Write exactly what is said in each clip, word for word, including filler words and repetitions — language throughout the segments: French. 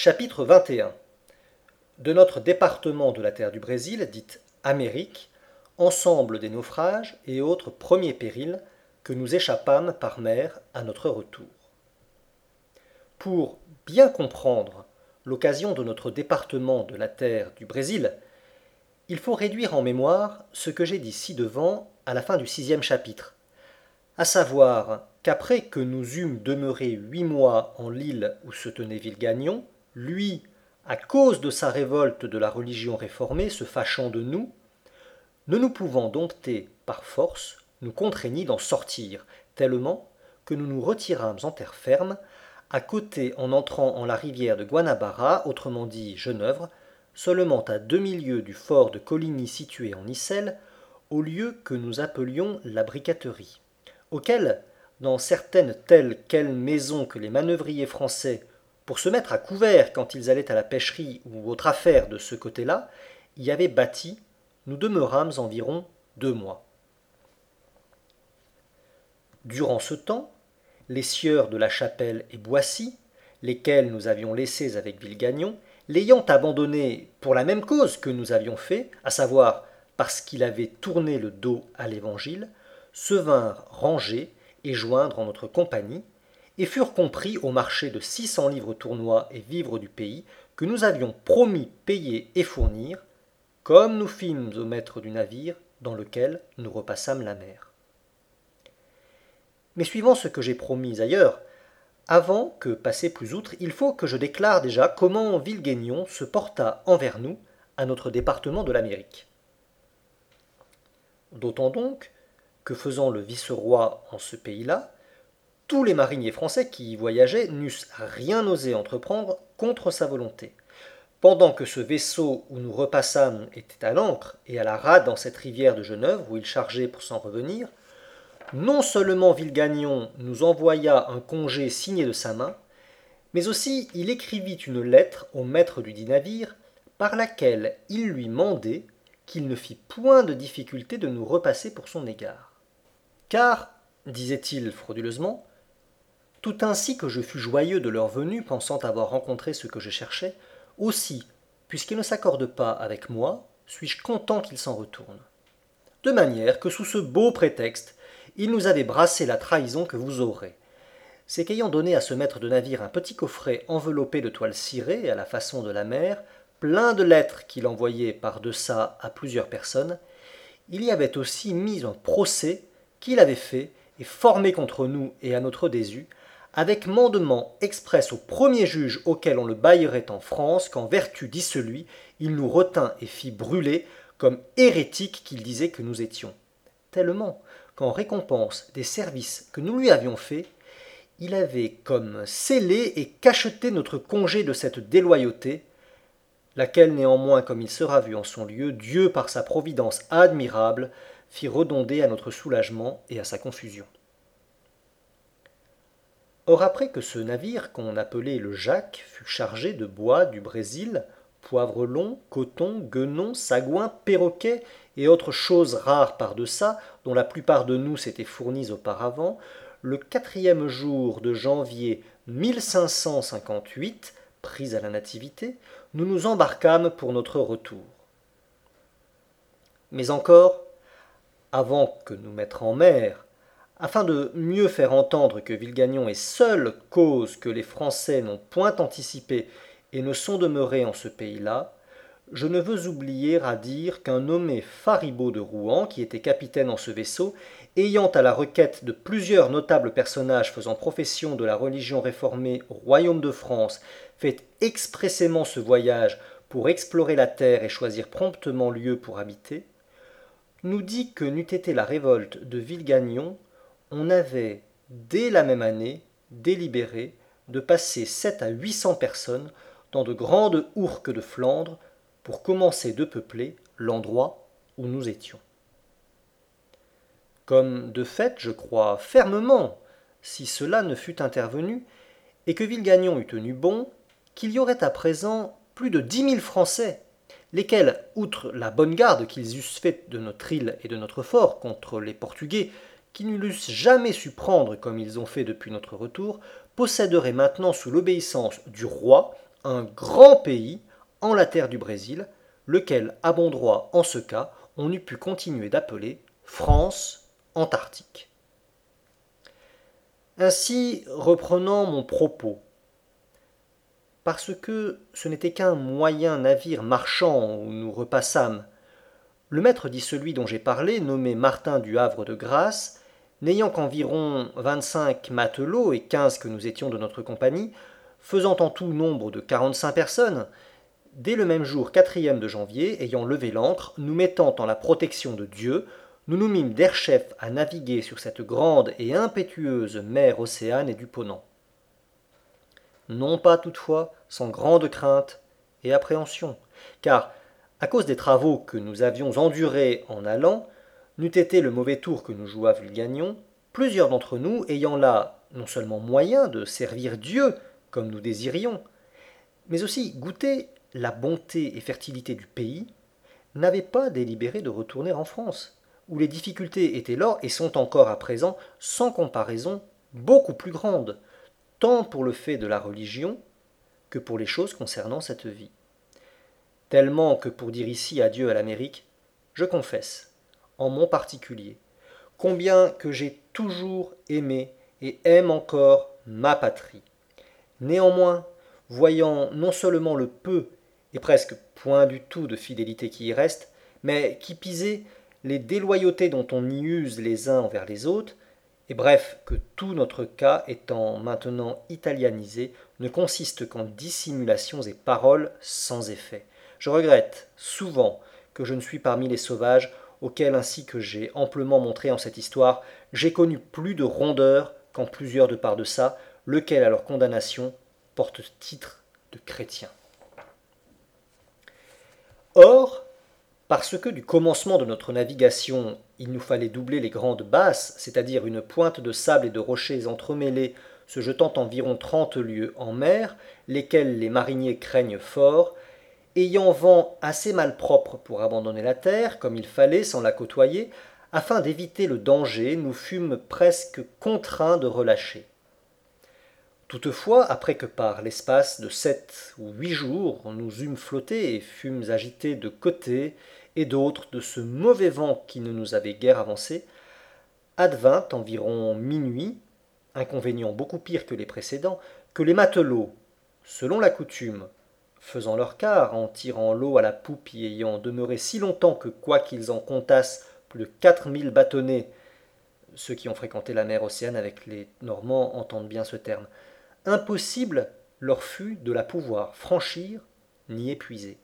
Chapitre vingt et un. De notre département de la terre du Brésil, dite Amérique, ensemble des naufrages et autres premiers périls que nous échappâmes par mer à notre retour. Pour bien comprendre l'occasion de notre département de la terre du Brésil, il faut réduire en mémoire ce que j'ai dit ci-devant à la fin du sixième chapitre, à savoir qu'après que nous eûmes demeuré huit mois en l'île où se tenait Villegagnon, lui, à cause de sa révolte de la religion réformée, se fâchant de nous, ne nous pouvant dompter par force, nous contraignit d'en sortir, tellement que nous nous retirâmes en terre ferme, à côté en entrant en la rivière de Guanabara, autrement dit Geneuvre, seulement à demi-lieue du fort de Coligny situé en Issel, au lieu que nous appelions la briqueterie, auquel, dans certaines telles quelles maisons que les manœuvriers français, pour se mettre à couvert quand ils allaient à la pêcherie ou autre affaire de ce côté-là, y avaient bâti, nous demeurâmes environ deux mois. Durant ce temps, les sieurs de la Chapelle et Boissy, lesquels nous avions laissés avec Villegagnon, l'ayant abandonné pour la même cause que nous avions fait, à savoir parce qu'il avait tourné le dos à l'Évangile, se vinrent ranger et joindre en notre compagnie, et furent compris au marché de six cents livres tournois et vivres du pays que nous avions promis payer et fournir, comme nous fîmes au maître du navire dans lequel nous repassâmes la mer. Mais suivant ce que j'ai promis ailleurs, avant que passer plus outre, il faut que je déclare déjà comment Villegagnon se porta envers nous à notre département de l'Amérique. D'autant donc que, faisant le vice-roi en ce pays-là, tous les mariniers français qui y voyageaient n'eussent rien osé entreprendre contre sa volonté. Pendant que ce vaisseau où nous repassâmes était à l'ancre et à la rade dans cette rivière de Geneuvre où il chargeait pour s'en revenir, non seulement Villegagnon nous envoya un congé signé de sa main, mais aussi il écrivit une lettre au maître du dit navire par laquelle il lui mandait qu'il ne fit point de difficulté de nous repasser pour son égard. Car, disait-il frauduleusement, tout ainsi que je fus joyeux de leur venue, pensant avoir rencontré ce que je cherchais, aussi, puisqu'ils ne s'accordent pas avec moi, suis-je content qu'ils s'en retournent. De manière que sous ce beau prétexte, ils nous avaient brassé la trahison que vous aurez. C'est qu'ayant donné à ce maître de navire un petit coffret enveloppé de toile cirée à la façon de la mer, plein de lettres qu'il envoyait par deçà à plusieurs personnes, il y avait aussi mis un procès qu'il avait fait et formé contre nous et à notre désu, avec mandement express au premier juge auquel on le baillerait en France, qu'en vertu dit celui, il nous retint et fit brûler comme hérétiques qu'il disait que nous étions. Tellement qu'en récompense des services que nous lui avions faits, il avait comme scellé et cacheté notre congé de cette déloyauté, laquelle néanmoins, comme il sera vu en son lieu, Dieu par sa providence admirable, fit redonder à notre soulagement et à sa confusion. Or après que ce navire qu'on appelait le Jacques fut chargé de bois du Brésil, poivre long, coton, guenon, sagouin, perroquet et autres choses rares par-deçà, dont la plupart de nous s'étaient fournis auparavant, le quatrième jour de janvier mille cinq cent cinquante-huit, pris à la nativité, nous nous embarquâmes pour notre retour. Mais encore, avant que nous mettre en mer, afin de mieux faire entendre que Villegagnon est seule cause que les Français n'ont point anticipé et ne sont demeurés en ce pays-là, je ne veux oublier à dire qu'un nommé Faribault de Rouen, qui était capitaine en ce vaisseau, ayant à la requête de plusieurs notables personnages faisant profession de la religion réformée au royaume de France, fait expressément ce voyage pour explorer la terre et choisir promptement lieu pour habiter, nous dit que n'eût été la révolte de Villegagnon, on avait, dès la même année, délibéré de passer sept à huit cents personnes dans de grandes ourques de Flandre pour commencer de peupler l'endroit où nous étions. Comme de fait, je crois fermement, si cela ne fût intervenu, et que Villegagnon eût tenu bon, qu'il y aurait à présent plus de dix mille Français, lesquels, outre la bonne garde qu'ils eussent faite de notre île et de notre fort contre les Portugais, qui ne l'eussent jamais su prendre comme ils ont fait depuis notre retour, posséderaient maintenant sous l'obéissance du roi un grand pays en la terre du Brésil, lequel, à bon droit en ce cas, on eût pu continuer d'appeler France antarctique. Ainsi, reprenant mon propos, parce que ce n'était qu'un moyen navire marchand où nous repassâmes, le maître dit celui dont j'ai parlé, nommé Martin du Havre de Grâce, n'ayant qu'environ vingt-cinq matelots et quinze que nous étions de notre compagnie, faisant en tout nombre de quarante-cinq personnes, dès le même jour quatrième de janvier, ayant levé l'ancre, nous mettant en la protection de Dieu, nous nous mîmes d'Erchef à naviguer sur cette grande et impétueuse mer Océane et du Ponant. Non pas toutefois sans grande crainte et appréhension, car, à cause des travaux que nous avions endurés en allant, n'eût été le mauvais tour que nous jouâmes-gagnions, plusieurs d'entre nous ayant là non seulement moyen de servir Dieu comme nous désirions, mais aussi goûter la bonté et fertilité du pays, n'avaient pas délibéré de retourner en France, où les difficultés étaient là et sont encore à présent, sans comparaison, beaucoup plus grandes, tant pour le fait de la religion que pour les choses concernant cette vie. Tellement que pour dire ici adieu à l'Amérique, je confesse, en mon particulier, combien que j'ai toujours aimé et aime encore ma patrie. Néanmoins, voyant non seulement le peu et presque point du tout de fidélité qui y reste, mais qui pisait les déloyautés dont on y use les uns envers les autres, et bref, que tout notre cas étant maintenant italianisé, ne consiste qu'en dissimulations et paroles sans effet. Je regrette souvent que je ne suis parmi les sauvages, auxquels, ainsi que j'ai amplement montré en cette histoire, j'ai connu plus de rondeur qu'en plusieurs de par deçà, lequel à leur condamnation porte titre de chrétien. Or, parce que du commencement de notre navigation, il nous fallait doubler les grandes basses, c'est-à-dire une pointe de sable et de rochers entremêlés se jetant environ trente lieues en mer, lesquels les mariniers craignent fort, ayant vent assez malpropre pour abandonner la terre, comme il fallait, sans la côtoyer, afin d'éviter le danger, nous fûmes presque contraints de relâcher. Toutefois, après que par l'espace de sept ou huit jours nous eûmes flotté et fûmes agités de côté et d'autre de ce mauvais vent qui ne nous avait guère avancé, advint environ minuit, inconvénient beaucoup pire que les précédents, que les matelots, selon la coutume, faisant leur quart en tirant l'eau à la poupe y ayant demeuré si longtemps que quoiqu'ils en comptassent plus de quatre mille bâtonnets, ceux qui ont fréquenté la mer Océane avec les Normands entendent bien ce terme, impossible leur fut de la pouvoir franchir ni épuiser.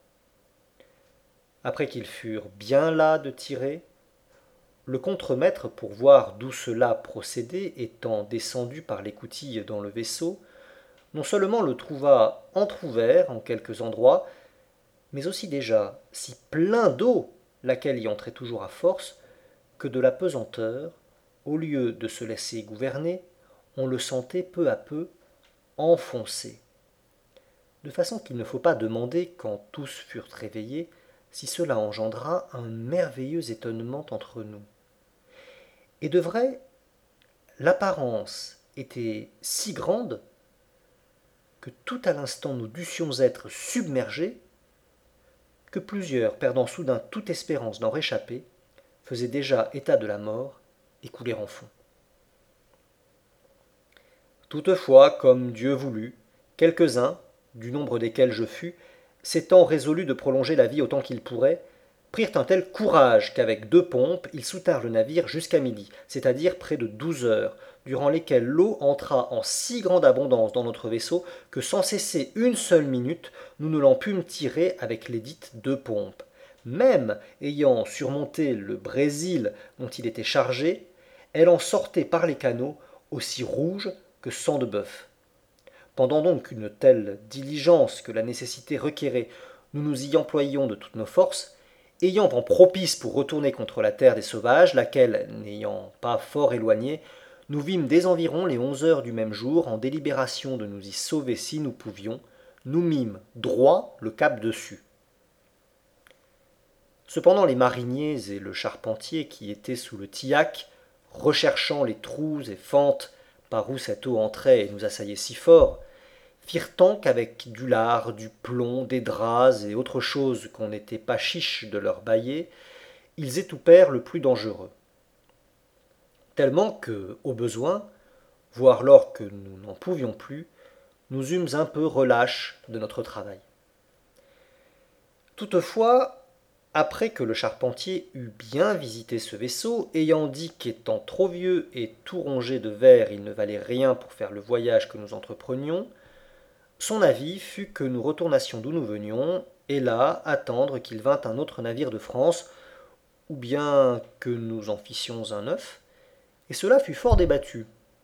Après qu'ils furent bien las de tirer, le contremaître, pour voir d'où cela procédait, étant descendu par l'écoutille dans le vaisseau, non seulement le trouva entr'ouvert en quelques endroits, mais aussi déjà si plein d'eau, laquelle y entrait toujours à force, que de la pesanteur, au lieu de se laisser gouverner, on le sentait peu à peu enfoncé. De façon qu'il ne faut pas demander, quand tous furent réveillés, si cela engendra un merveilleux étonnement entre nous. Et de vrai, l'apparence était si grande que tout à l'instant nous dussions être submergés, que plusieurs, perdant soudain toute espérance d'en réchapper, faisaient déjà état de la mort et coulaient en fond. Toutefois, comme Dieu voulut, quelques-uns, du nombre desquels je fus, s'étant résolus de prolonger la vie autant qu'ils pourraient, prirent un tel courage qu'avec deux pompes, ils soutinrent le navire jusqu'à midi, c'est-à-dire près de douze heures, durant lesquelles l'eau entra en si grande abondance dans notre vaisseau que sans cesser une seule minute, nous ne l'en pûmes tirer avec les dites deux pompes. Même ayant surmonté le Brésil dont il était chargé, elle en sortait par les canaux aussi rouge que sang de bœuf. Pendant donc une telle diligence que la nécessité requérait, nous nous y employions de toutes nos forces, ayant vent propice pour retourner contre la terre des sauvages, laquelle, n'ayant pas fort éloigné, nous vîmes dès environ les onze heures du même jour, en délibération de nous y sauver si nous pouvions, nous mîmes droit le cap dessus. Cependant les mariniers et le charpentier qui étaient sous le tillac, recherchant les trous et fentes par où cette eau entrait et nous assaillait si fort, firent tant qu'avec du lard, du plomb, des draps et autre chose qu'on n'était pas chiche de leur bailler, ils étoupèrent le plus dangereux. Tellement que, au besoin, voire lors que nous n'en pouvions plus, nous eûmes un peu relâche de notre travail. Toutefois, après que le charpentier eut bien visité ce vaisseau, ayant dit qu'étant trop vieux et tout rongé de verre, il ne valait rien pour faire le voyage que nous entreprenions, son avis fut que nous retournassions d'où nous venions, et là attendre qu'il vînt un autre navire de France, ou bien que nous en fissions un neuf, et cela fut fort débattu.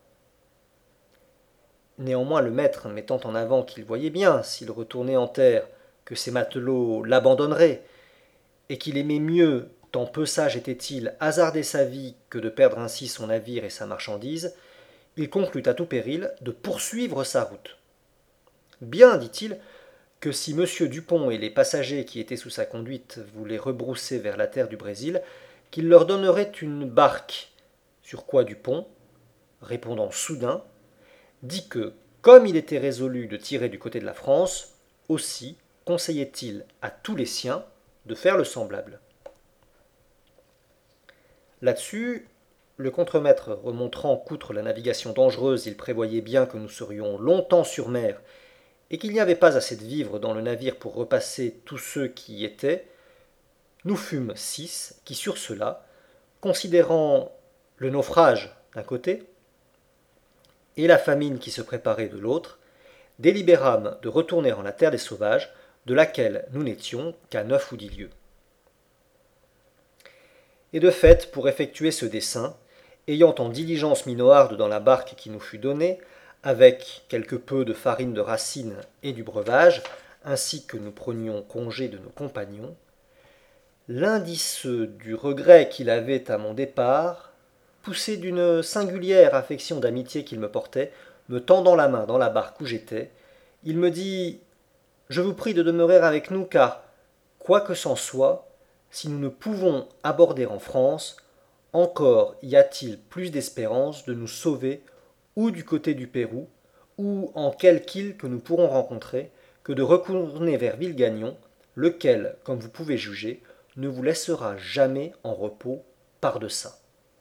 Néanmoins le maître, mettant en avant qu'il voyait bien, s'il retournait en terre, que ses matelots l'abandonneraient, et qu'il aimait mieux, tant peu sage était-il, hasarder sa vie que de perdre ainsi son navire et sa marchandise, il conclut à tout péril de poursuivre sa route. Bien, dit-il, que si monsieur Dupont et les passagers qui étaient sous sa conduite voulaient rebrousser vers la terre du Brésil, qu'il leur donnerait une barque. Sur quoi Dupont, répondant soudain, dit que, comme il était résolu de tirer du côté de la France, aussi conseillait-il à tous les siens de faire le semblable. Là-dessus, le contremaître remontrant qu'outre la navigation dangereuse, il prévoyait bien que nous serions longtemps sur mer, et qu'il n'y avait pas assez de vivres dans le navire pour repasser tous ceux qui y étaient, nous fûmes six qui, sur cela, considérant le naufrage d'un côté et la famine qui se préparait de l'autre, délibérâmes de retourner en la terre des sauvages, de laquelle nous n'étions qu'à neuf ou dix lieues. Et de fait, pour effectuer ce dessein, ayant en diligence mis Noarde dans la barque qui nous fut donnée, avec quelque peu de farine de racine et du breuvage, ainsi que nous prenions congé de nos compagnons, l'indice du regret qu'il avait à mon départ, poussé d'une singulière affection d'amitié qu'il me portait, me tendant la main dans la barque où j'étais, il me dit « Je vous prie de demeurer avec nous, car, quoi que c'en soit, si nous ne pouvons aborder en France, encore y a-t-il plus d'espérance de nous sauver ou du côté du Pérou, ou en quelque île que nous pourrons rencontrer, que de retourner vers Villagnon, lequel, comme vous pouvez juger, ne vous laissera jamais en repos par-deçà. »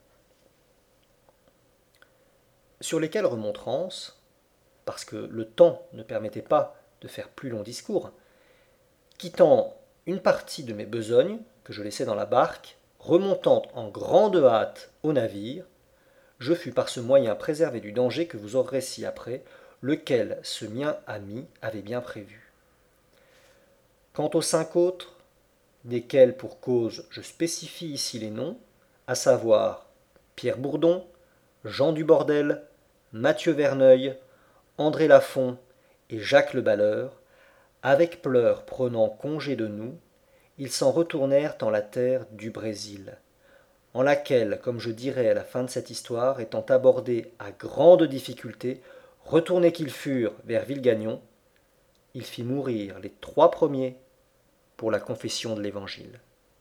Sur lesquelles remontrances, parce que le temps ne permettait pas de faire plus long discours, quittant une partie de mes besognes que je laissais dans la barque, remontant en grande hâte au navire, je fus par ce moyen préservé du danger que vous aurez ci-après, lequel ce mien ami avait bien prévu. Quant aux cinq autres, desquels pour cause je spécifie ici les noms, à savoir Pierre Bourdon, Jean Dubordel, Mathieu Verneuil, André Lafont et Jacques le Balleur, avec pleurs prenant congé de nous, ils s'en retournèrent en la terre du Brésil, en laquelle, comme je dirai à la fin de cette histoire, étant abordés à grande difficulté, retournés qu'ils furent vers Villagnon, il fit mourir les trois premiers pour la confession de l'Évangile.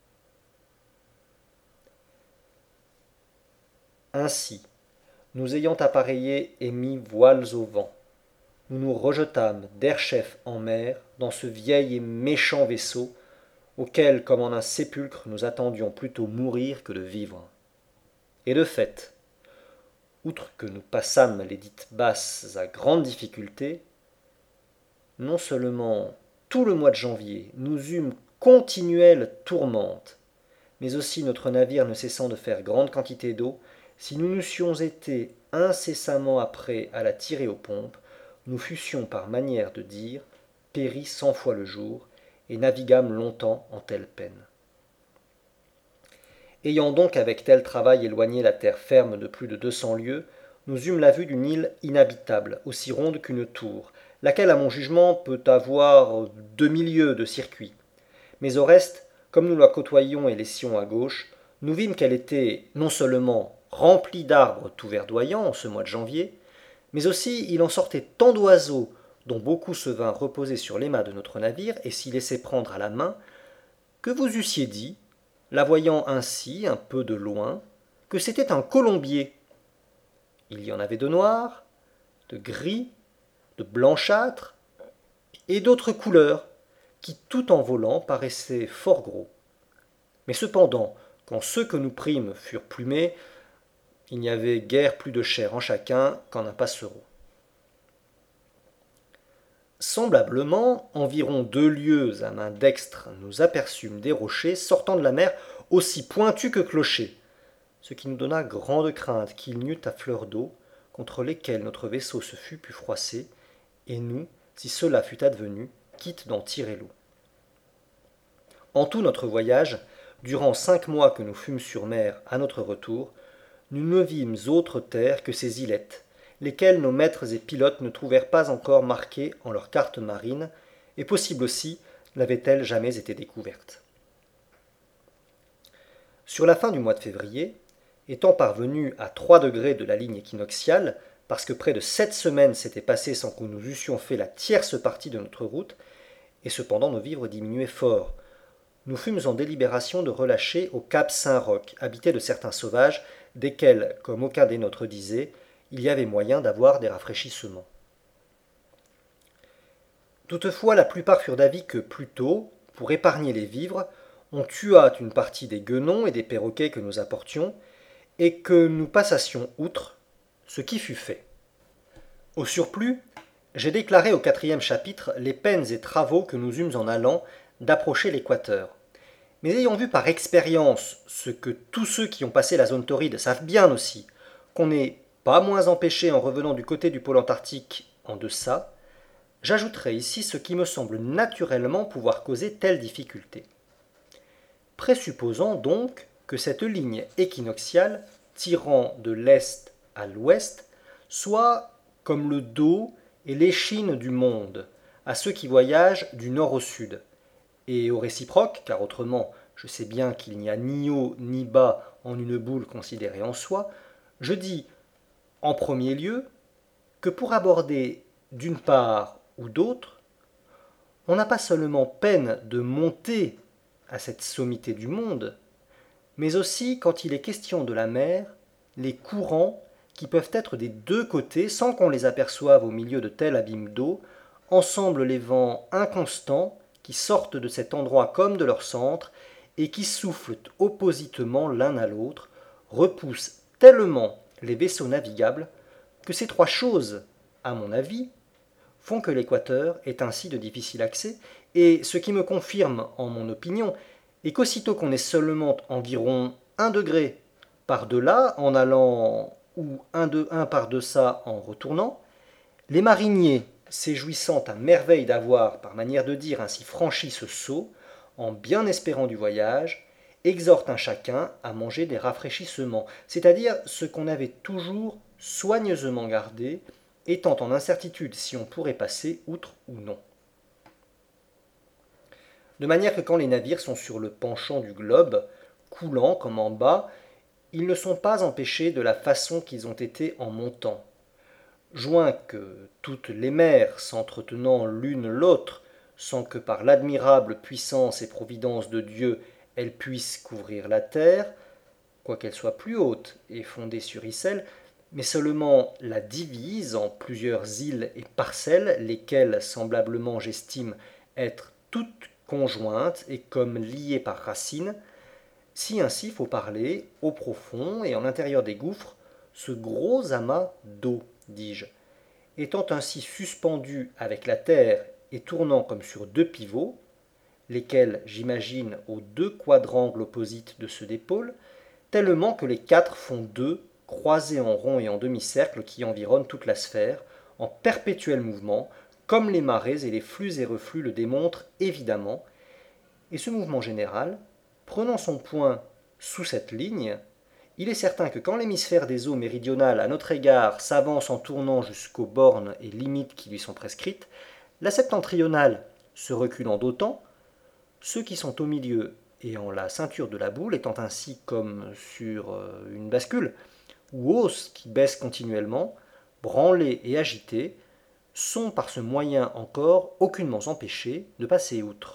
Ainsi, nous ayant appareillé et mis voiles au vent, nous nous rejetâmes d'Erchef en mer dans ce vieil et méchant vaisseau, auquel, comme en un sépulcre, nous attendions plutôt mourir que de vivre. Et de fait, outre que nous passâmes les dites basses à grande difficulté, non seulement tout le mois de janvier nous eûmes continuelle tourmente, mais aussi notre navire ne cessant de faire grande quantité d'eau, si nous n'eussions été incessamment après à la tirer aux pompes, nous fussions par manière de dire péris cent fois le jour, et naviguâmes longtemps en telle peine. Ayant donc avec tel travail éloigné la terre ferme de plus de deux cents lieues, nous eûmes la vue d'une île inhabitable, aussi ronde qu'une tour, laquelle à mon jugement peut avoir demi lieues de circuit. Mais au reste, comme nous la côtoyions et laissions à gauche, nous vîmes qu'elle était non seulement remplie d'arbres tout verdoyants en ce mois de janvier, mais aussi il en sortait tant d'oiseaux, dont beaucoup se vinrent reposer sur les mâts de notre navire et s'y laissaient prendre à la main, que vous eussiez dit, la voyant ainsi un peu de loin, que c'était un colombier. Il y en avait de noirs, de gris, de blanchâtre et d'autres couleurs, qui tout en volant paraissaient fort gros. Mais cependant, quand ceux que nous prîmes furent plumés, il n'y avait guère plus de chair en chacun qu'en un passereau. Semblablement, environ deux lieues à main dextre, nous aperçûmes des rochers sortant de la mer aussi pointus que clochers, ce qui nous donna grande crainte qu'il n'y eût à fleur d'eau, contre lesquels notre vaisseau se fût pu froisser, et nous, si cela fût advenu, quitte d'en tirer l'eau. En tout notre voyage, durant cinq mois que nous fûmes sur mer à notre retour, nous ne vîmes autre terre que ces îlettes, lesquelles nos maîtres et pilotes ne trouvèrent pas encore marquées en leurs cartes marines, et possible aussi n'avaient-elles jamais été découvertes. Sur la fin du mois de février, étant parvenus à trois degrés de la ligne équinoxiale, parce que près de sept semaines s'étaient passées sans que nous eussions fait la tierce partie de notre route, et cependant nos vivres diminuaient fort, nous fûmes en délibération de relâcher au cap Saint-Roch, habité de certains sauvages, desquels, comme aucun des nôtres disait, il y avait moyen d'avoir des rafraîchissements. Toutefois, la plupart furent d'avis que, plus tôt, pour épargner les vivres, on tuât une partie des guenons et des perroquets que nous apportions, et que nous passassions outre, ce qui fut fait. Au surplus, j'ai déclaré au quatrième chapitre les peines et travaux que nous eûmes en allant d'approcher l'équateur. Mais ayant vu par expérience ce que tous ceux qui ont passé la zone torride savent bien aussi, qu'on n'est pas moins empêché en revenant du côté du pôle antarctique en deçà, j'ajouterai ici ce qui me semble naturellement pouvoir causer telle difficulté. Présupposant donc que cette ligne équinoxiale, tirant de l'est à l'ouest, soit comme le dos et l'échine du monde, à ceux qui voyagent du nord au sud, et au réciproque, car autrement je sais bien qu'il n'y a ni haut ni bas en une boule considérée en soi, je dis en premier lieu que pour aborder d'une part ou d'autre, on n'a pas seulement peine de monter à cette sommité du monde, mais aussi quand il est question de la mer, les courants qui peuvent être des deux côtés sans qu'on les aperçoive au milieu de tel abîme d'eau, ensemble les vents inconstants qui sortent de cet endroit comme de leur centre et qui soufflent oppositement l'un à l'autre, repoussent tellement les vaisseaux navigables que ces trois choses, à mon avis, font que l'équateur est ainsi de difficile accès, et ce qui me confirme en mon opinion est qu'aussitôt qu'on est seulement environ un degré par-delà en allant ou un de un par-deçà en retournant, les mariniers, s'éjouissant à merveille d'avoir, par manière de dire, ainsi franchi ce saut, en bien espérant du voyage, exhortent un chacun à manger des rafraîchissements, c'est-à-dire ce qu'on avait toujours soigneusement gardé, étant en incertitude si on pourrait passer outre ou non. De manière que quand les navires sont sur le penchant du globe, coulant comme en bas, ils ne sont pas empêchés de la façon qu'ils ont été en montant. Joint que toutes les mers s'entretenant l'une l'autre, sans que par l'admirable puissance et providence de Dieu elles puissent couvrir la terre, quoiqu'elle soit plus haute et fondée sur Icelle, mais seulement la divise en plusieurs îles et parcelles, lesquelles semblablement j'estime être toutes conjointes et comme liées par racines, si ainsi faut parler, au profond et en l'intérieur des gouffres, ce gros amas d'eau, dis-je, étant ainsi suspendu avec la terre et tournant comme sur deux pivots, lesquels j'imagine aux deux quadrangles opposites de ceux des pôles, tellement que les quatre font deux, croisés en rond et en demi-cercle qui environnent toute la sphère, en perpétuel mouvement, comme les marées et les flux et reflux le démontrent évidemment, et ce mouvement général, prenant son point sous cette ligne, il est certain que quand l'hémisphère des eaux méridionales à notre égard s'avance en tournant jusqu'aux bornes et limites qui lui sont prescrites, la septentrionale se reculant d'autant, ceux qui sont au milieu et en la ceinture de la boule étant ainsi comme sur une bascule, ou hausse qui baisse continuellement, branlés et agités, sont par ce moyen encore aucunement empêchés de passer outre.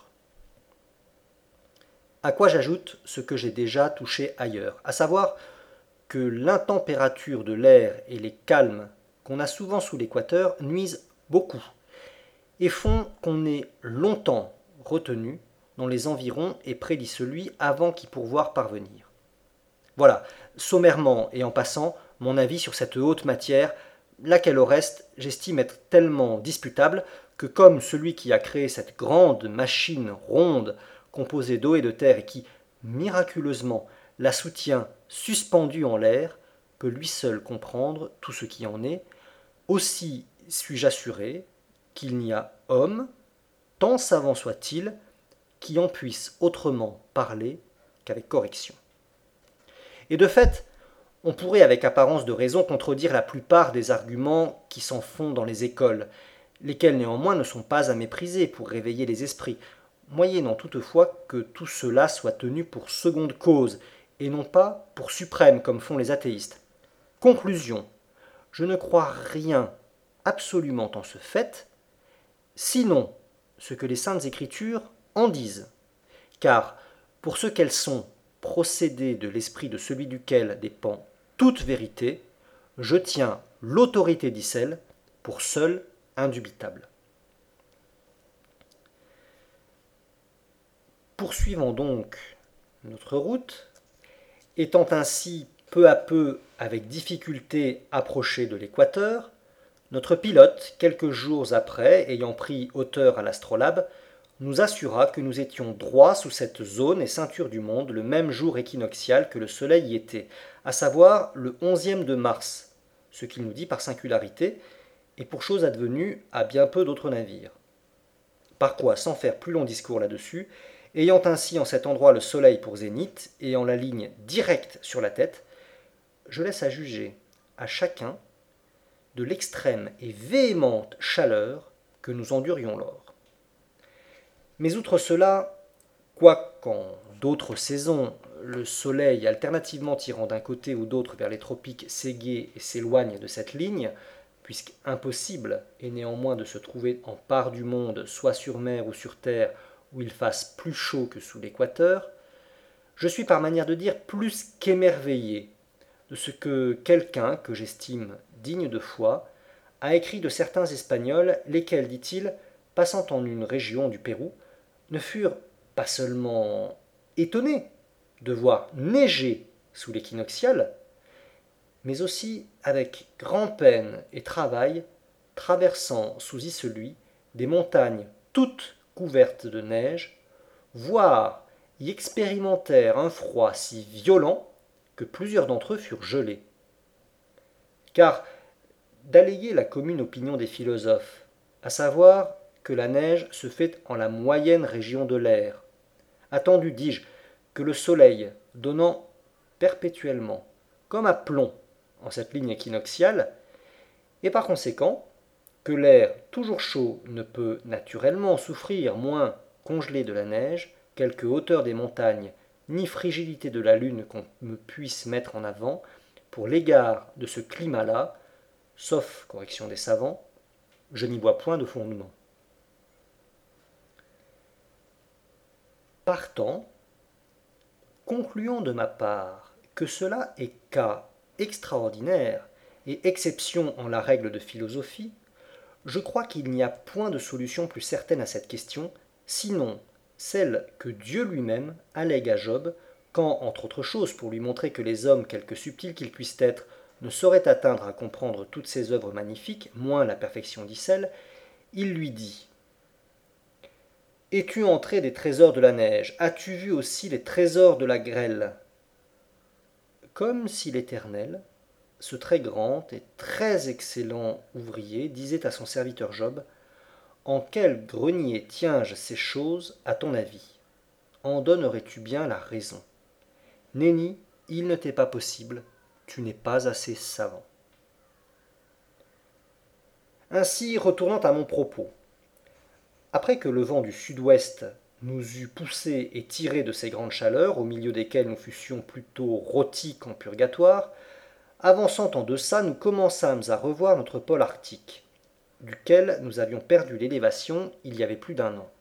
À quoi j'ajoute ce que j'ai déjà touché ailleurs, à savoir que l'intempérature de l'air et les calmes qu'on a souvent sous l'équateur nuisent beaucoup, et font qu'on est longtemps retenu dans les environs et près celui avant qu'y pourvoir parvenir. Voilà, sommairement et en passant, mon avis sur cette haute matière, laquelle au reste j'estime être tellement disputable que comme celui qui a créé cette grande machine ronde composée d'eau et de terre et qui, miraculeusement, la soutient suspendue en l'air, peut lui seul comprendre tout ce qui en est, aussi suis-je assuré qu'il n'y a homme, tant savant soit-il, qui en puisse autrement parler qu'avec correction. Et de fait, on pourrait avec apparence de raison contredire la plupart des arguments qui s'en font dans les écoles, lesquels néanmoins ne sont pas à mépriser pour réveiller les esprits, moyennant toutefois que tout cela soit tenu pour seconde cause, et non pas pour suprême comme font les athéistes. Conclusion, je ne crois rien absolument en ce fait, sinon ce que les saintes écritures en disent, car pour ce qu'elles sont procédés de l'esprit de celui duquel dépend toute vérité, je tiens l'autorité d'Icelle pour seule indubitable. Poursuivons donc notre route, étant ainsi peu à peu avec difficulté approché de l'équateur, notre pilote, quelques jours après, ayant pris hauteur à l'astrolabe, nous assura que nous étions droit sous cette zone et ceinture du monde le même jour équinoxial que le soleil y était, à savoir le onzième de mars, ce qu'il nous dit par singularité, et pour chose advenue à bien peu d'autres navires. Par quoi, sans faire plus long discours là-dessus, ayant ainsi en cet endroit le soleil pour zénith et en la ligne directe sur la tête, je laisse à juger à chacun de l'extrême et véhémente chaleur que nous endurions lors. Mais outre cela, quoiqu'en d'autres saisons, le soleil alternativement tirant d'un côté ou d'autre vers les tropiques s'égaie et s'éloigne de cette ligne, puisqu'impossible est néanmoins de se trouver en part du monde, soit sur mer ou sur terre, où il fasse plus chaud que sous l'équateur, je suis par manière de dire plus qu'émerveillé de ce que quelqu'un, que j'estime digne de foi, a écrit de certains Espagnols, lesquels, dit-il, passant en une région du Pérou, ne furent pas seulement étonnés de voir neiger sous l'équinoxial, mais aussi avec grand-peine et travail, traversant sous Isselui des montagnes toutes couvertes de neige, voire y expérimentèrent un froid si violent que plusieurs d'entre eux furent gelés. Car, d'alléguer la commune opinion des philosophes, à savoir que la neige se fait en la moyenne région de l'air, attendu, dis-je, que le soleil, donnant perpétuellement, comme à plomb, en cette ligne équinoxiale, et par conséquent que l'air toujours chaud ne peut naturellement souffrir moins congelé de la neige, quelque hauteur des montagnes, ni frigidité de la lune qu'on me puisse mettre en avant, pour l'égard de ce climat-là, sauf correction des savants, je n'y vois point de fondement. Partant, concluons de ma part que cela est cas extraordinaire et exception en la règle de philosophie, je crois qu'il n'y a point de solution plus certaine à cette question, sinon celle que Dieu lui-même allègue à Job, quand, entre autres choses, pour lui montrer que les hommes, quelque subtils qu'ils puissent être, ne sauraient atteindre à comprendre toutes ses œuvres magnifiques, moins la perfection d'Icelle, il lui dit « Es-tu entré des trésors de la neige? As-tu vu aussi les trésors de la grêle ?» Comme si l'Éternel, ce très grand et très excellent ouvrier, disait à son serviteur Job, « En quel grenier tiens-je ces choses, à ton avis? En donnerais-tu bien la raison? Nenni, il ne t'est pas possible, tu n'es pas assez savant. » Ainsi, retournant à mon propos, après que le vent du sud-ouest nous eût poussés et tirés de ces grandes chaleurs, au milieu desquelles nous fussions plutôt rôtis qu'en purgatoire, avançant en deçà, nous commençâmes à revoir notre pôle arctique, duquel nous avions perdu l'élévation il y avait plus d'un an.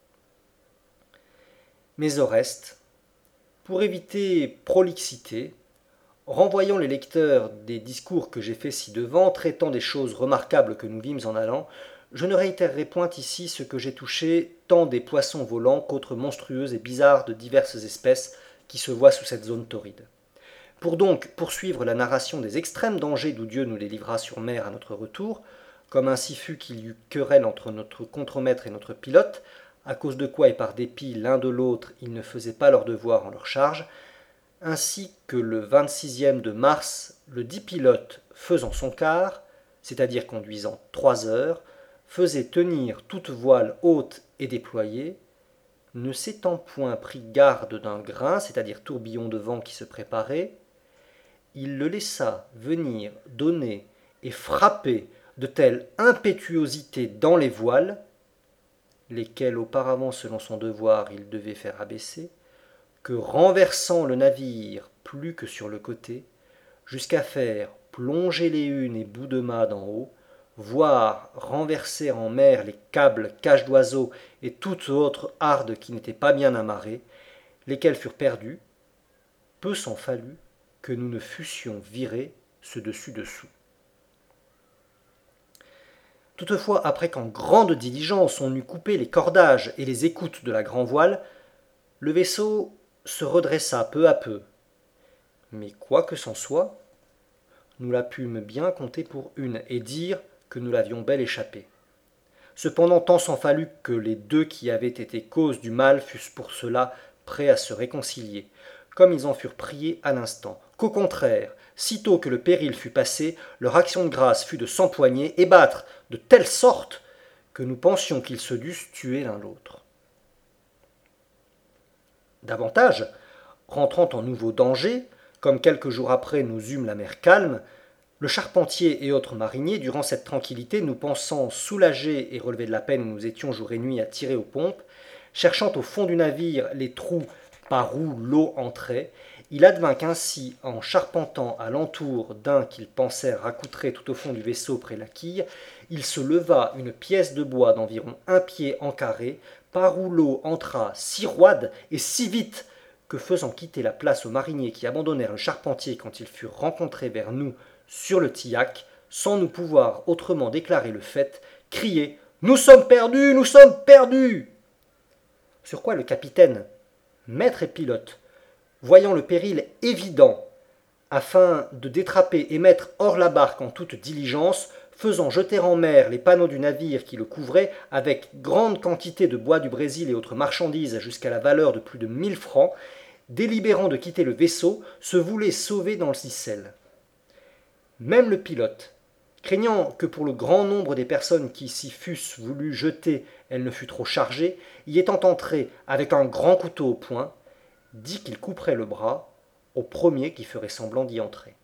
Mais au reste, pour éviter prolixité, renvoyant les lecteurs des discours que j'ai faits ci-devant, traitant des choses remarquables que nous vîmes en allant, Je ne réitérerai point ici ce que j'ai touché, tant des poissons volants qu'autres monstrueuses et bizarres de diverses espèces qui se voient sous cette zone torride. Pour donc poursuivre la narration des extrêmes dangers d'où Dieu nous les livra sur mer à notre retour, comme ainsi fut qu'il y eut querelle entre notre contremaître et notre pilote, à cause de quoi et par dépit l'un de l'autre ils ne faisaient pas leur devoir en leur charge, ainsi que le vingt-sixième de mars, le dit pilote, faisant son quart, c'est-à-dire conduisant trois heures, faisait tenir toute voile haute et déployée, ne s'étant point pris garde d'un grain, c'est-à-dire tourbillon de vent qui se préparait, il le laissa venir donner et frapper de telle impétuosité dans les voiles, lesquelles auparavant selon son devoir il devait faire abaisser, que renversant le navire plus que sur le côté, jusqu'à faire plonger les hunes et bouts de mât d'en haut, voire renverser en mer les câbles, cages d'oiseaux et toute autre harde qui n'était pas bien amarrée, lesquels furent perdus, peu s'en fallut que nous ne fussions virés ce dessus-dessous. Toutefois, après qu'en grande diligence on eut coupé les cordages et les écoutes de la grand-voile, le vaisseau se redressa peu à peu. Mais quoi que c'en soit, nous la pûmes bien compter pour une et dire que nous l'avions bel échappé. Cependant, tant s'en fallut que les deux qui avaient été cause du mal fussent pour cela prêts à se réconcilier, comme ils en furent priés à l'instant, qu'au contraire, sitôt que le péril fut passé, leur action de grâce fut de s'empoigner et battre de telle sorte que nous pensions qu'ils se dussent tuer l'un l'autre. Davantage, rentrant en nouveau danger, comme quelques jours après nous eûmes la mer calme, le charpentier et autres mariniers, durant cette tranquillité, nous pensant soulagés et relevés de la peine où nous étions jour et nuit à tirer aux pompes, cherchant au fond du navire les trous par où l'eau entrait, il advint qu'ainsi, en charpentant à l'entour d'un qu'ils pensèrent raccoutrer tout au fond du vaisseau près la quille, il se leva une pièce de bois d'environ un pied en carré, par où l'eau entra si roide et si vite que, faisant quitter la place aux mariniers qui abandonnèrent le charpentier quand ils furent rencontrés vers nous sur le tillac, sans nous pouvoir autrement déclarer le fait, criaient « Nous sommes perdus, nous sommes perdus !» Sur quoi le capitaine, maître et pilote, voyant le péril évident, afin de détraper et mettre hors la barque en toute diligence, faisant jeter en mer les panneaux du navire qui le couvraient, avec grande quantité de bois du Brésil et autres marchandises jusqu'à la valeur de plus de mille francs, délibérant de quitter le vaisseau, se voulait sauver dans le Sicelle. Même le pilote, craignant que pour le grand nombre des personnes qui s'y fussent voulu jeter, elle ne fût trop chargée, y étant entré avec un grand couteau au poing, dit qu'il couperait le bras au premier qui ferait semblant d'y entrer.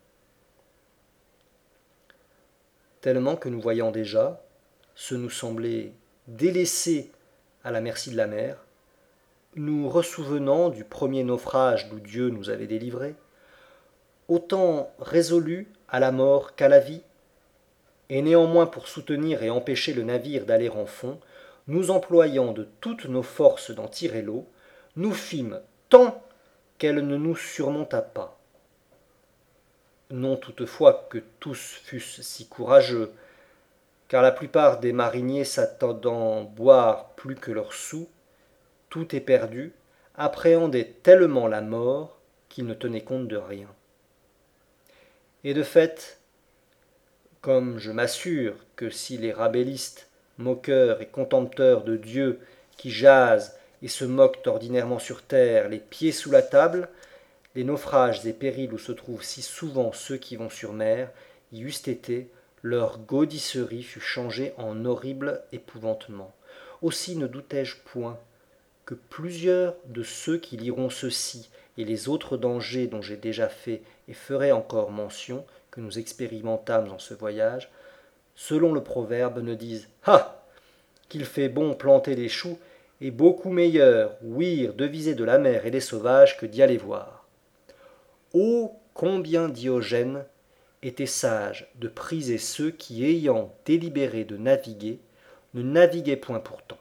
Tellement que nous voyant déjà, ce nous semblait délaissé à la merci de la mer, nous ressouvenant du premier naufrage d'où Dieu nous avait délivrés, autant résolus à la mort qu'à la vie, et néanmoins pour soutenir et empêcher le navire d'aller en fond, nous employant de toutes nos forces d'en tirer l'eau, nous fîmes tant qu'elle ne nous surmonta pas. Non toutefois que tous fussent si courageux, car la plupart des mariniers s'attendant boire plus que leur soûl, tout est perdu, appréhendaient tellement la mort qu'ils ne tenaient compte de rien. Et de fait, comme je m'assure que si les rabellistes, moqueurs et contempteurs de Dieu qui jasent et se moquent ordinairement sur terre, les pieds sous la table, les naufrages et périls où se trouvent si souvent ceux qui vont sur mer, y eussent été, leur gaudisserie fut changée en horrible épouvantement. Aussi ne doutai-je point que plusieurs de ceux qui liront ceci et les autres dangers dont j'ai déjà fait et ferai encore mention, que nous expérimentâmes en ce voyage, selon le proverbe, ne disent « Ah ! Qu'il fait bon planter des choux, et beaucoup meilleur ouïr deviser de la mer et des sauvages que d'y aller voir. » Ô combien Diogène était sage de priser ceux qui, ayant délibéré de naviguer, ne naviguaient point pourtant.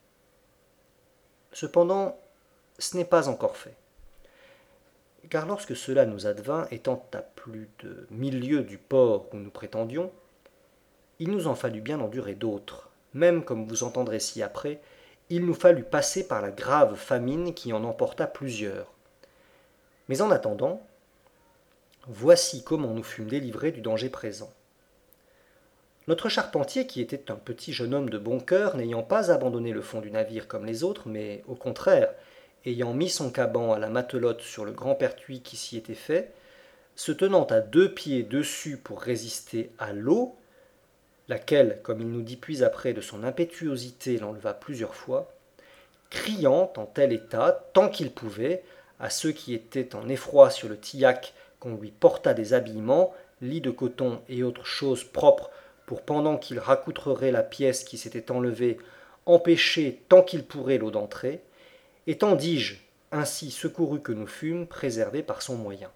Cependant, ce n'est pas encore fait. Car lorsque cela nous advint, étant à plus de mille lieues du port où nous prétendions, il nous en fallut bien endurer d'autres, même comme vous entendrez ci-après, il nous fallut passer par la grave famine qui en emporta plusieurs. Mais en attendant, voici comment nous fûmes délivrés du danger présent. Notre charpentier, qui était un petit jeune homme de bon cœur, n'ayant pas abandonné le fond du navire comme les autres, mais au contraire, ayant mis son caban à la matelote sur le grand pertuis qui s'y était fait, se tenant à deux pieds dessus pour résister à l'eau, laquelle, comme il nous dit puis après de son impétuosité, l'enleva plusieurs fois, criant en tel état, tant qu'il pouvait, à ceux qui étaient en effroi sur le tillac qu'on lui portât des habillements, lits de coton et autres choses propres pour pendant qu'il raccoutrerait la pièce qui s'était enlevée, empêcher tant qu'il pourrait l'eau d'entrer, étant, dis-je, ainsi secourus que nous fûmes, préservés par son moyen.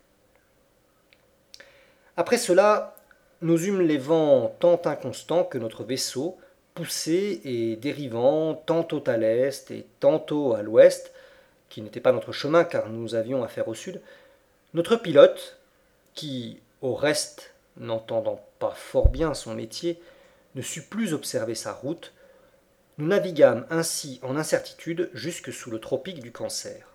Après cela, nous eûmes les vents tant inconstants que notre vaisseau, poussé et dérivant tantôt à l'est et tantôt à l'ouest, qui n'était pas notre chemin car nous avions affaire au sud, notre pilote, qui, au reste, n'entendant pas fort bien son métier, ne sut plus observer sa route, nous naviguâmes ainsi en incertitude jusque sous le tropique du Cancer.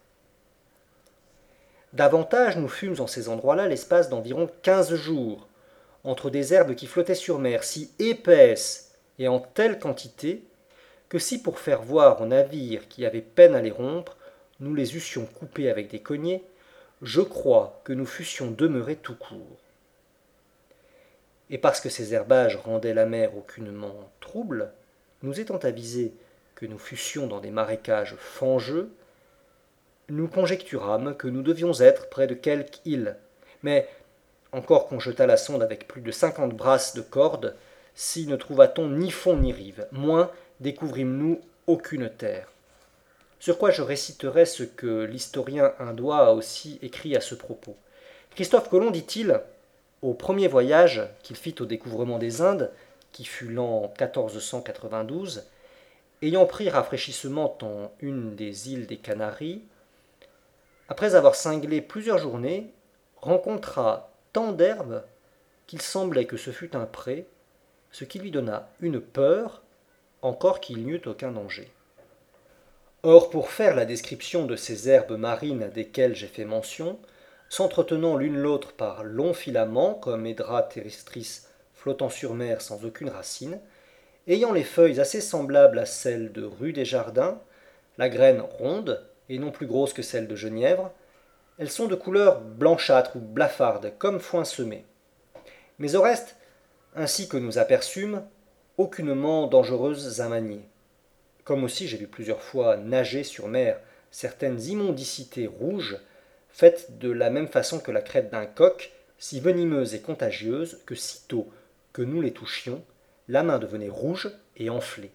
Davantage nous fûmes en ces endroits-là l'espace d'environ quinze jours, entre des herbes qui flottaient sur mer, si épaisses et en telle quantité, que si pour faire voir aux navires qui avaient peine à les rompre, nous les eussions coupés avec des cognets, je crois que nous fussions demeurés tout court. Et parce que ces herbages rendaient la mer aucunement trouble, nous étant avisés que nous fussions dans des marécages fangeux, nous conjecturâmes que nous devions être près de quelque île, mais, encore qu'on jetât la sonde avec plus de cinquante brasses de corde, si ne trouva-t-on ni fond ni rive, moins découvrîmes-nous aucune terre. Sur quoi je réciterai ce que l'historien indois a aussi écrit à ce propos. Christophe Colomb, dit-il, au premier voyage qu'il fit au découvrement des Indes, qui fut l'an quatorze cent quatre-vingt-douze, ayant pris rafraîchissement en une des îles des Canaries, après avoir cinglé plusieurs journées, rencontra tant d'herbes qu'il semblait que ce fût un pré, ce qui lui donna une peur, encore qu'il n'y eût aucun danger. Or, pour faire la description de ces herbes marines desquelles j'ai fait mention, s'entretenant l'une l'autre par longs filaments, comme Hydra terrestris flottant sur mer sans aucune racine, ayant les feuilles assez semblables à celles de rue des Jardins, la graine ronde, et non plus grosse que celle de genièvre, elles sont de couleur blanchâtre ou blafarde, comme foin semé. Mais au reste, ainsi que nous aperçûmes, aucunement dangereuses à manier. Comme aussi j'ai vu plusieurs fois nager sur mer certaines immondicités rouges, faites de la même façon que la crête d'un coq, si venimeuses et contagieuses que sitôt que nous les touchions, la main devenait rouge et enflée.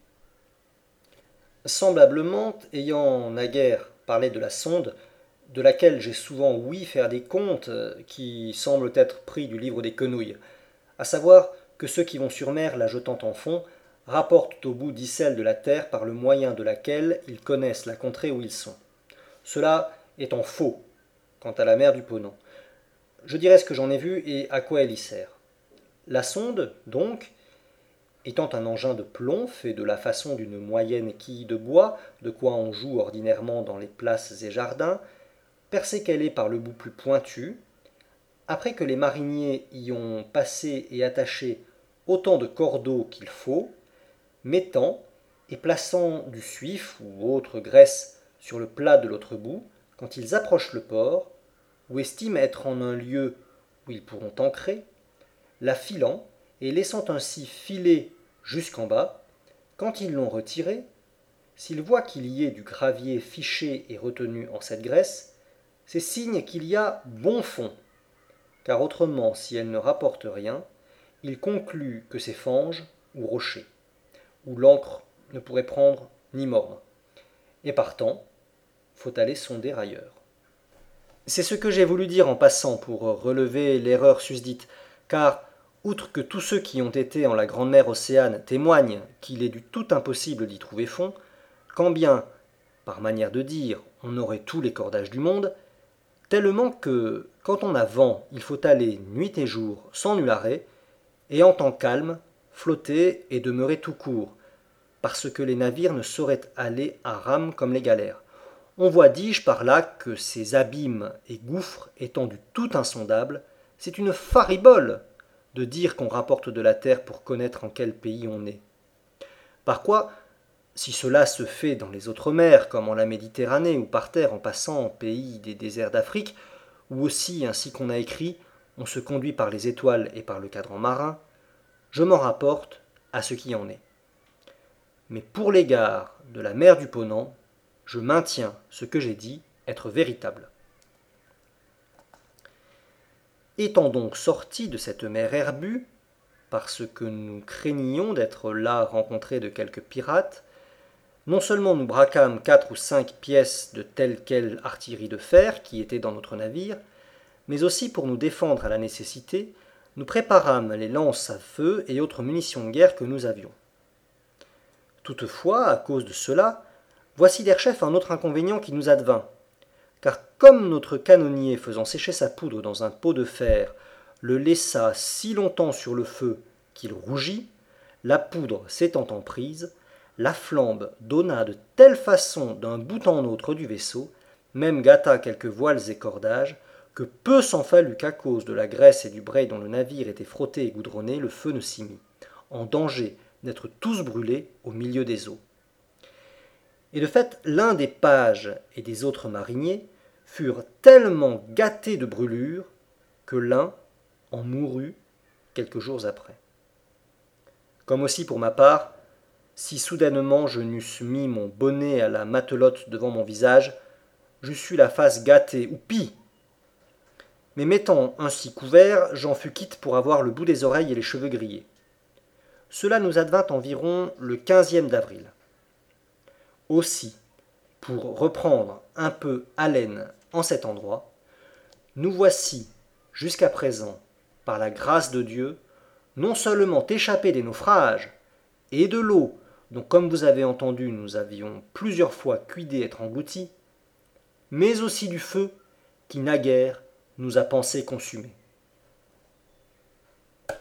Semblablement, ayant naguère parlé de la sonde, de laquelle j'ai souvent ouï faire des contes qui semblent être pris du livre des quenouilles, à savoir que ceux qui vont sur mer la jetant en fond rapportent au bout d'icelle de la terre par le moyen de laquelle ils connaissent la contrée où ils sont. Cela étant faux quant à la mer du Ponant. Je dirai ce que j'en ai vu et à quoi elle y sert. La sonde, donc, étant un engin de plomb fait de la façon d'une moyenne quille de bois, de quoi on joue ordinairement dans les places et jardins, percée qu'elle est par le bout plus pointu, après que les mariniers y ont passé et attaché autant de cordeaux qu'il faut, mettant et plaçant du suif ou autre graisse sur le plat de l'autre bout, quand ils approchent le port, ou estiment être en un lieu où ils pourront ancrer, la filant et laissant ainsi filer jusqu'en bas, quand ils l'ont retirée, s'ils voient qu'il y ait du gravier fiché et retenu en cette graisse, c'est signe qu'il y a bon fond, car autrement, si elle ne rapporte rien, ils concluent que c'est fange ou rocher, où l'encre ne pourrait prendre ni mordre. Et partant, faut aller sonder ailleurs. C'est ce que j'ai voulu dire en passant pour relever l'erreur susdite, car, outre que tous ceux qui ont été en la grande mer Océane témoignent qu'il est du tout impossible d'y trouver fond, quand bien, par manière de dire, on aurait tous les cordages du monde, tellement que, quand on a vent, il faut aller nuit et jour sans nul arrêt, et en temps calme, flotter et demeurer tout court, parce que les navires ne sauraient aller à rame comme les galères. On voit, dis-je, par là que ces abîmes et gouffres étendus tout insondables, c'est une faribole de dire qu'on rapporte de la terre pour connaître en quel pays on est. Par quoi, si cela se fait dans les autres mers, comme en la Méditerranée ou par terre en passant en pays des déserts d'Afrique, ou aussi, ainsi qu'on a écrit, on se conduit par les étoiles et par le cadran marin, je m'en rapporte à ce qui en est. Mais pour l'égard de la mer du Ponant, je maintiens ce que j'ai dit être véritable. Étant donc sortis de cette mer herbue, parce que nous craignions d'être là rencontrés de quelques pirates, non seulement nous braquâmes quatre ou cinq pièces de telle quelle artillerie de fer qui était dans notre navire, mais aussi pour nous défendre à la nécessité, nous préparâmes les lances à feu et autres munitions de guerre que nous avions. Toutefois, à cause de cela, voici Derchef un autre inconvénient qui nous advint, car comme notre canonnier faisant sécher sa poudre dans un pot de fer, le laissa si longtemps sur le feu qu'il rougit, la poudre s'étant en prise, la flambe donna de telle façon d'un bout en autre du vaisseau, même gâta quelques voiles et cordages, que peu s'en fallut qu'à cause de la graisse et du brai dont le navire était frotté et goudronné, le feu ne s'y mit, en danger d'être tous brûlés au milieu des eaux. Et de fait, l'un des pages et des autres mariniers furent tellement gâtés de brûlures que l'un en mourut quelques jours après. Comme aussi pour ma part, si soudainement je n'eusse mis mon bonnet à la matelote devant mon visage, j'eusse eu la face gâtée, ou pis. Mais m'étant ainsi couvert, j'en fus quitte pour avoir le bout des oreilles et les cheveux grillés. Cela nous advint environ le quinzième d'avril. Aussi, pour reprendre un peu haleine en cet endroit, nous voici, jusqu'à présent, par la grâce de Dieu, non seulement échappés des naufrages et de l'eau, dont, comme vous avez entendu, nous avions plusieurs fois cuidé être engloutis, mais aussi du feu qui naguère nous a pensé consumés.